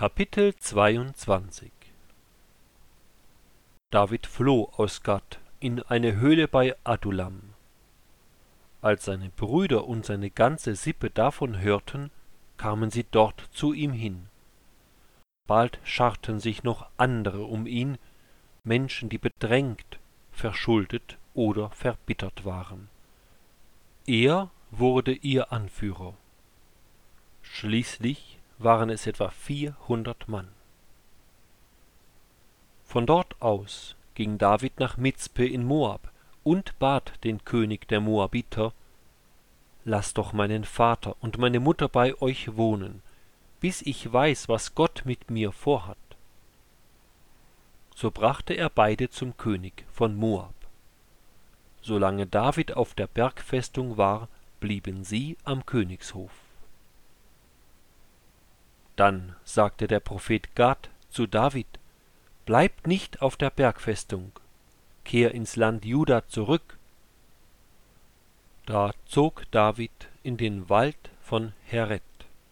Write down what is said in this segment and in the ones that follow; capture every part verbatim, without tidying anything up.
Kapitel zweiundzwanzig. David floh aus Gat in eine Höhle bei Adullam. Als seine Brüder und seine ganze Sippe davon hörten, kamen sie dort zu ihm hin. Bald scharten sich noch andere um ihn, Menschen, die bedrängt, verschuldet oder verbittert waren. Er wurde ihr Anführer. Schließlich waren es etwa vierhundert Mann. Von dort aus ging David nach Mizpe in Moab und bat den König der Moabiter: »Lasst doch meinen Vater und meine Mutter bei euch wohnen, bis ich weiß, was Gott mit mir vorhat.« So brachte er beide zum König von Moab. Solange David auf der Bergfestung war, blieben sie am Königshof. Dann sagte der Prophet Gad zu David: »Bleibt nicht auf der Bergfestung, kehr ins Land Juda zurück.« Da zog David in den Wald von Heret.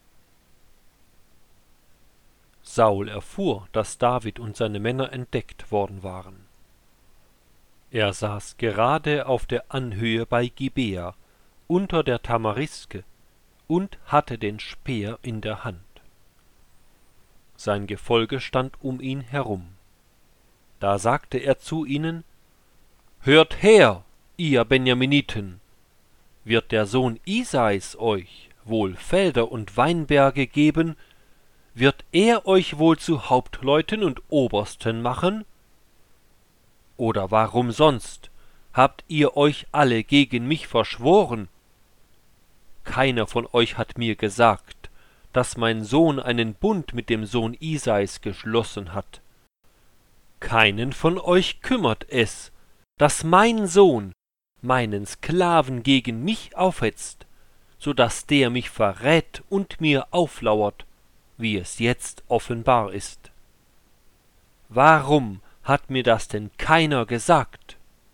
Saul erfuhr, dass David und seine Männer entdeckt worden waren. Er saß gerade auf der Anhöhe bei Gibea, unter der Tamariske, und hatte den Speer in der Hand. Sein Gefolge stand um ihn herum. Da sagte er zu ihnen: »Hört her, ihr Benjaminiten! Wird der Sohn Isais euch wohl Felder und Weinberge geben? Wird er euch wohl zu Hauptleuten und Obersten machen? Oder warum sonst habt ihr euch alle gegen mich verschworen? Keiner von euch hat mir gesagt, dass mein Sohn einen Bund mit dem Sohn Isais geschlossen hat. Keinen von euch kümmert es, dass mein Sohn meinen Sklaven gegen mich aufhetzt, so daß der mich verrät und mir auflauert, wie es jetzt offenbar ist. Warum hat mir das denn keiner gesagt?«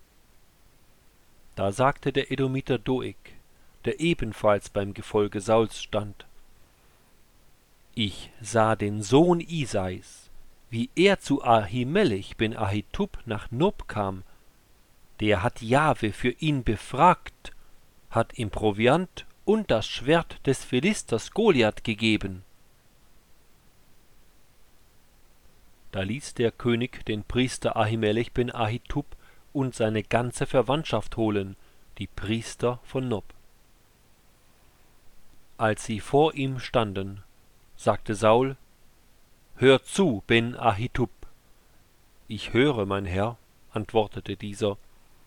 Da sagte der Edomiter Doeg, der ebenfalls beim Gefolge Sauls stand: »Ich sah den Sohn Isais, wie er zu Ahimelech ben Ahitub nach Nob kam. Der hat Jahwe für ihn befragt, hat ihm Proviant und das Schwert des Philisters Goliath gegeben.« Da ließ der König den Priester Ahimelech ben Ahitub und seine ganze Verwandtschaft holen, die Priester von Nob. Als sie vor ihm standen, sagte Saul: »Hör zu, ben Ahitub!« »Ich höre, mein Herr«, antwortete dieser.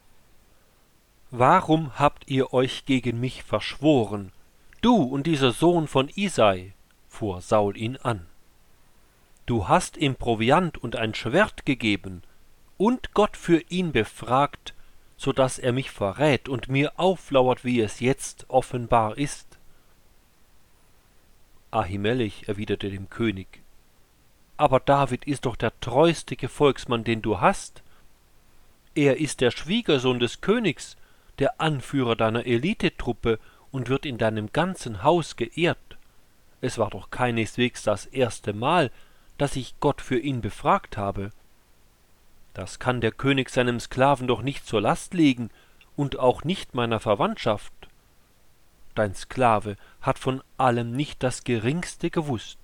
»Warum habt ihr euch gegen mich verschworen, du und dieser Sohn von Isai?« fuhr Saul ihn an. »Du hast ihm Proviant und ein Schwert gegeben und Gott für ihn befragt, so daß er mich verrät und mir auflauert, wie es jetzt offenbar ist.« Ahimelech erwiderte dem König: »Aber David ist doch der treueste Gefolgsmann, den du hast. Er ist der Schwiegersohn des Königs, der Anführer deiner Elitetruppe und wird in deinem ganzen Haus geehrt. Es war doch keineswegs das erste Mal, dass ich Gott für ihn befragt habe. Das kann der König seinem Sklaven doch nicht zur Last legen und auch nicht meiner Verwandtschaft. Dein Sklave hat von allem nicht das Geringste gewusst.«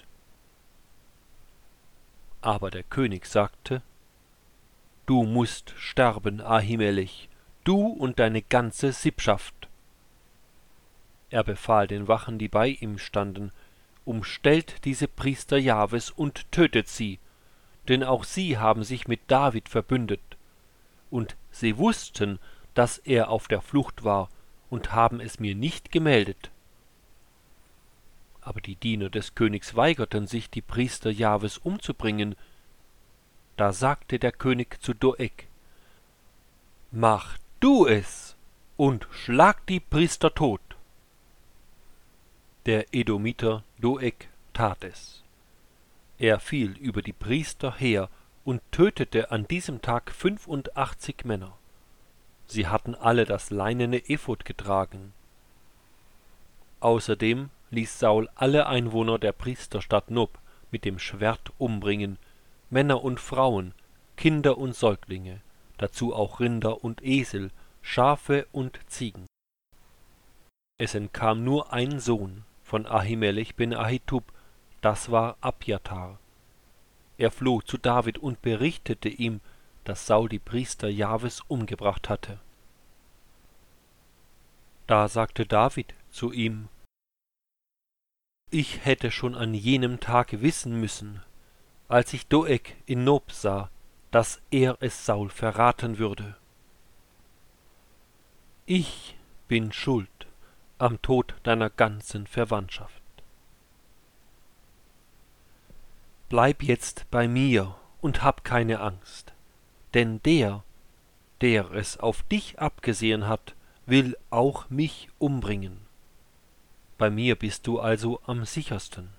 Aber der König sagte: »Du musst sterben, Ahimelech, du und deine ganze Sippschaft.« Er befahl den Wachen, die bei ihm standen: »Umstellt diese Priester Jahwes und tötet sie, denn auch sie haben sich mit David verbündet. Und sie wussten, dass er auf der Flucht war, und haben es mir nicht gemeldet.« Aber die Diener des Königs weigerten sich, die Priester Jahwes umzubringen. Da sagte der König zu Doeg: »Mach du es und schlag die Priester tot.« Der Edomiter Doeg tat es. Er fiel über die Priester her und tötete an diesem Tag fünfundachtzig Männer. Sie hatten alle das leinene Ephod getragen. Außerdem ließ Saul alle Einwohner der Priesterstadt Nob mit dem Schwert umbringen, Männer und Frauen, Kinder und Säuglinge, dazu auch Rinder und Esel, Schafe und Ziegen. Es entkam nur ein Sohn von Ahimelech ben Ahitub, das war Abjatar. Er floh zu David und berichtete ihm, dass Saul die Priester Jahwes umgebracht hatte. Da sagte David zu ihm: Ich hätte schon an jenem Tage wissen müssen, als ich Doeg in Nob sah, dass er es Saul verraten würde. Ich bin schuld am Tod deiner ganzen Verwandtschaft. Bleib jetzt bei mir und hab keine Angst, denn der, der es auf dich abgesehen hat, will auch mich umbringen. Bei mir bist du also am sichersten.